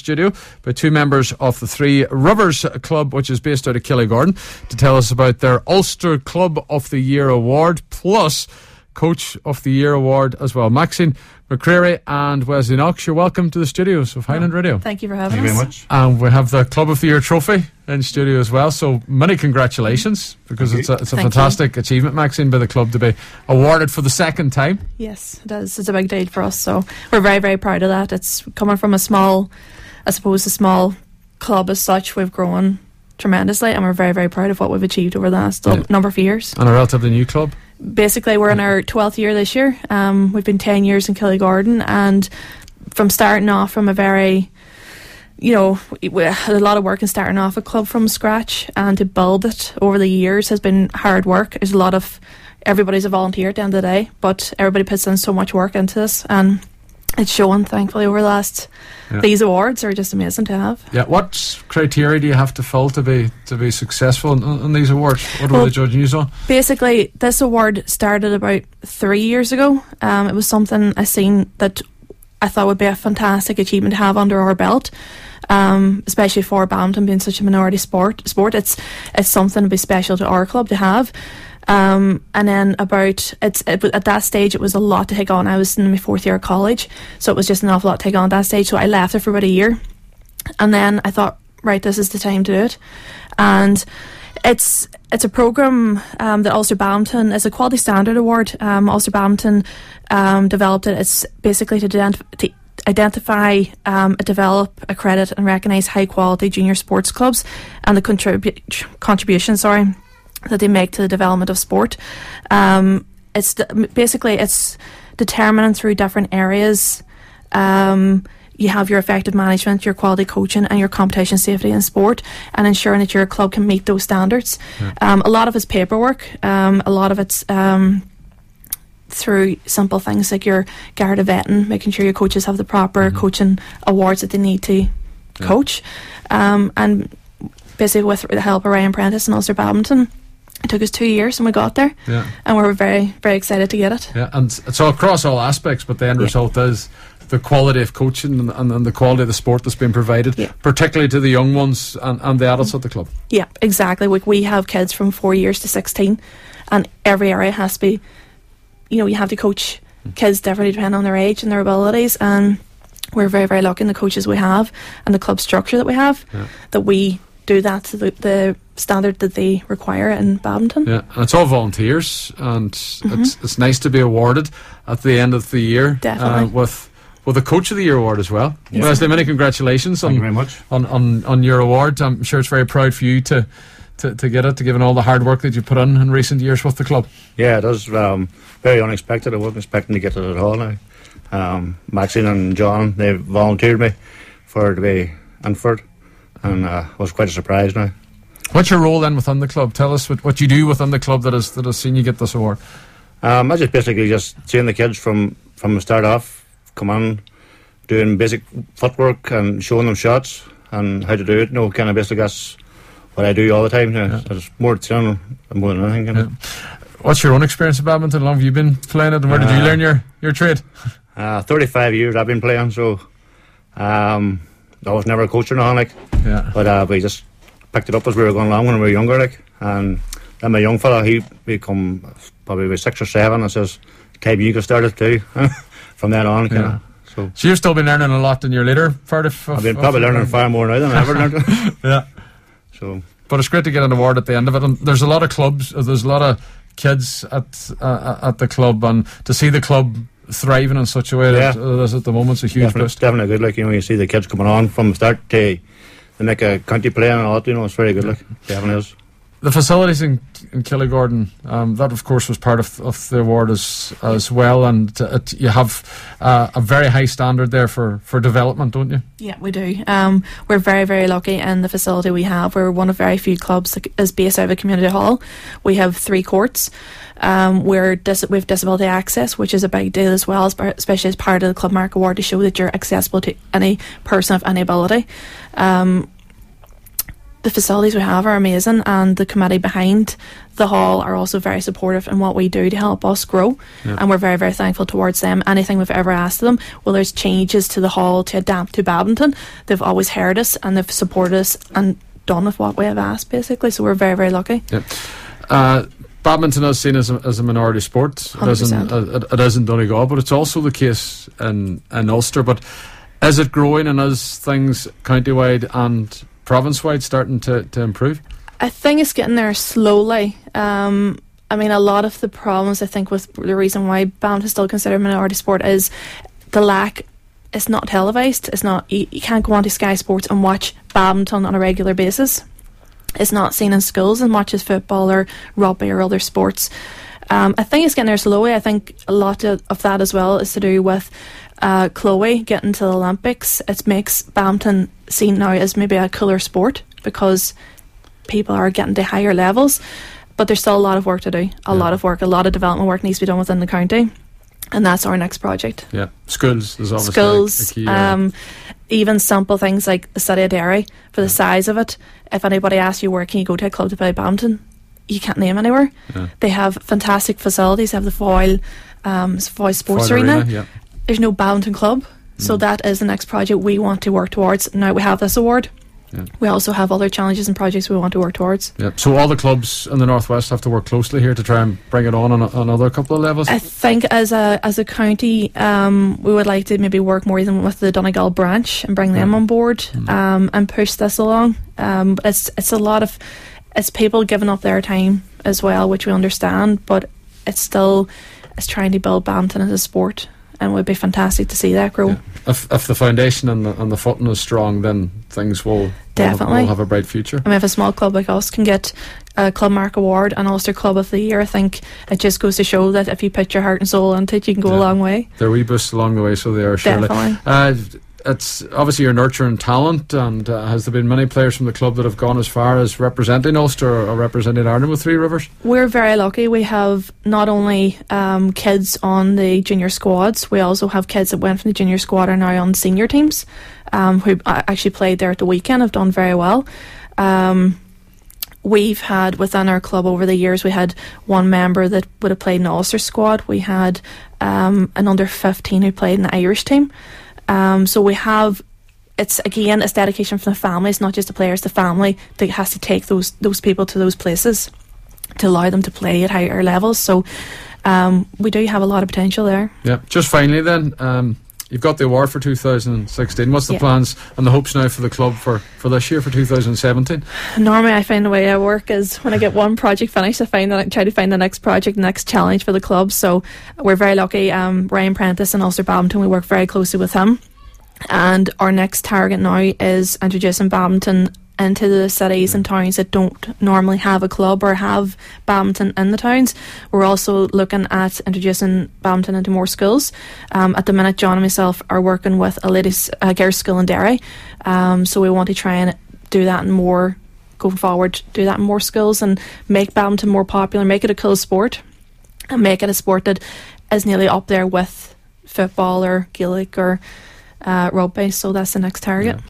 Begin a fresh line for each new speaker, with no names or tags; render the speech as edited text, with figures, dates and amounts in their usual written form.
studio by two members of the Three Rivers Club, which is based out of Killygordan, to tell us about their Ulster Club of the Year award, plus Coach of the Year award as well. Maxine McCreary and Wesley Knox, you're welcome to the studios of Highland Radio.
Thank you for having us.
Thank you very much.
And we have the Club of the Year trophy in studio as well, so many congratulations, because it's a fantastic achievement, Maxine, by the club to be awarded for the second time.
Yes, it is. It's a big deal for us, so we're very, very proud of that. It's coming from a small club as such. We've grown tremendously, and we're very, very proud of what we've achieved over the last number of years.
And a relatively new club.
Basically, we're in our 12th year this year. We've been 10 years in Killygordan, and from starting off from a very, we had a lot of work in starting off a club from scratch, and to build it over the years has been hard work. There's everybody's a volunteer at the end of the day, but everybody puts in so much work into this, and it's shown, thankfully, over the last. These awards are just amazing to have.
Yeah, what criteria do you have to fill to be successful in these awards? What were they judging you on? Basically,
this award started about 3 years ago. It was something I seen that I thought would be a fantastic achievement to have under our belt, especially for badminton being such a minority sport. It's something to be special to our club to have. And then at that stage it was a lot to take on. I was in my 4th year of college, so it was just an awful lot to take on at that stage, so I left it for about a year, and then I thought, right, this is the time to do it. And it's a programme that Ulster Badminton is a quality standard award. Ulster Badminton developed it. It's basically to identify, develop, accredit and recognise high quality junior sports clubs and the contribution that they make to the development of sport. It's determining through different areas. You have your effective management, your quality coaching and your competition safety in sport, and ensuring that your club can meet those standards. A lot of it's paperwork, a lot of it's through simple things like your Garda vetting, making sure your coaches have the proper coaching awards that they need to coach, and basically with the help of Ryan Prentice and Ulster Badminton, it took us 2 years and we got there, and we were very, very excited to get it. Yeah, and it's all across all aspects, but the end result is the quality of coaching and the quality of the sport that's been provided, particularly to the young ones and the adults at the club. Yeah, exactly. We have kids from 4 years to 16, and every area has to be, you have to coach kids differently depending on their age and their abilities, and we're very, very lucky in the coaches we have and the club structure that we have, that we do that to the standard that they require in badminton. Yeah, and it's all volunteers, and it's nice to be awarded at the end of the year. Definitely. With a Coach of the Year award as well. Yes. Wesley, many congratulations. Thank you very much on your award. I'm sure it's very proud for you to get it, given all the hard work that you put in recent years with the club. Yeah, it is very unexpected. I wasn't expecting to get it at all now. Maxine and John, they volunteered me to be in for it, and it was quite a surprise now. What's your role then within the club? Tell us what you do within the club that has seen you get this award. I just basically seeing the kids from the start off come on, doing basic footwork and showing them shots and how to do it. Kind of basically that's what I do all the time. It's more training more than anything. What's your own experience of badminton? How long have you been playing it, and where did you learn your trade? 35 years I've been playing, so I was never a coach or nothing but we just picked it up as we were going along when we were younger, and then my young fella, he become probably about 6 or 7, and says, "Time you can start it too." From then on, So you've still been learning a lot in your later part of I've been probably learning far more now than I ever learned. But it's great to get an award at the end of it, and there's a lot of clubs, there's a lot of kids at the club, and to see the club thriving in such a way that it is at the moment, it's a huge boost. Definitely good, you see the kids coming on from the start to they make a county play and all that, it's very good, definitely is. The facilities in Killygordan, that of course was part of the award as well, and you have a very high standard there for development, don't you? Yeah, we do. We're very, very lucky in the facility we have. We're one of very few clubs that is based out of a community hall. We have 3 courts. We have disability access, which is a big deal as well, especially as part of the Club Mark Award, to show that you're accessible to any person of any ability. the facilities we have are amazing, and the committee behind the hall are also very supportive in what we do to help us grow, and we're very, very thankful towards them. Anything we've ever asked them, well, there's changes to the hall to adapt to badminton, they've always heard us and they've supported us and done with what we have asked, basically, so we're very, very lucky.
Badminton is seen as a minority sport. It is in Donegal, but it's also the case in Ulster. But is it growing, and is things county-wide and province-wide starting to improve?
I think it's getting there slowly. I mean, a lot of the problems, I think, with the reason why badminton is still considered a minority sport is the lack. It's not televised. It's not. You can't go onto Sky Sports and watch badminton on a regular basis. It's not seen in schools as much as football or rugby or other sports. I think it's getting there slowly. I think a lot of that as well is to do with Chloe getting to the Olympics. It makes badminton seen now as maybe a cooler sport because people are getting to higher levels, but there's still a lot of work to do. A lot of development work needs to be done within the county, and that's our next project. Yeah,
schools is obviously a key,
even simple things like the City of Derry, for the size of it. If anybody asks you where can you go to a club to play badminton, you can't name anywhere. They have fantastic facilities. They have the Foyle Sports Arena. There's no badminton club, so that is the next project we want to work towards. Now we have this award. We also have other challenges and projects we want to work towards.
So all the clubs in the Northwest have to work closely here to try and bring it on another couple of levels?
I think as a county, we would like to maybe work more even with the Donegal branch and bring them on board and push this along. It's a lot of... It's people giving up their time as well, which we understand, but it's trying to build badminton as a sport, and it would be fantastic to see that grow.
If the foundation and the footing is strong, then things will definitely have a bright future.
I mean, if a small club like us can get a Club Mark Award and Ulster Club of the Year, I think it just goes to show that if you put your heart and soul into it, you can go a long way.
There are wee boosts along the way, so they are surely.
Definitely.
It's obviously you're nurturing talent, and has there been many players from the club that have gone as far as representing Ulster or representing Ireland with Three Rivers?
We're very lucky. We have not only kids on the junior squads, we also have kids that went from the junior squad are now on senior teams, who actually played there at the weekend, have done very well. We've had within our club over the years, we had one member that would have played in the Ulster squad. We had an under 15 who played in the Irish team. So we have, it's dedication from the family. It's not just the players, the family that has to take those people to those places to allow them to play at higher levels. So we do have a lot of potential there.
Yeah. Just finally then, you've got the award for 2016. What's the plans and the hopes now for the club for this year, for 2017?
Normally I find the way I work is when I get one project finished, I try to find the next project, the next challenge for the club. So we're very lucky. Ryan Prentice and Ulster Badminton, we work very closely with him. And our next target now is introducing badminton into the cities and towns that don't normally have a club or have badminton in the towns. We're also looking at introducing badminton into more schools. At the minute, John and myself are working with a girls' school in Derry. So we want to try and do that in more, going forward, do that in more schools and make badminton more popular, make it a cool sport, and make it a sport that is nearly up there with football or Gaelic or rugby. So that's the next target.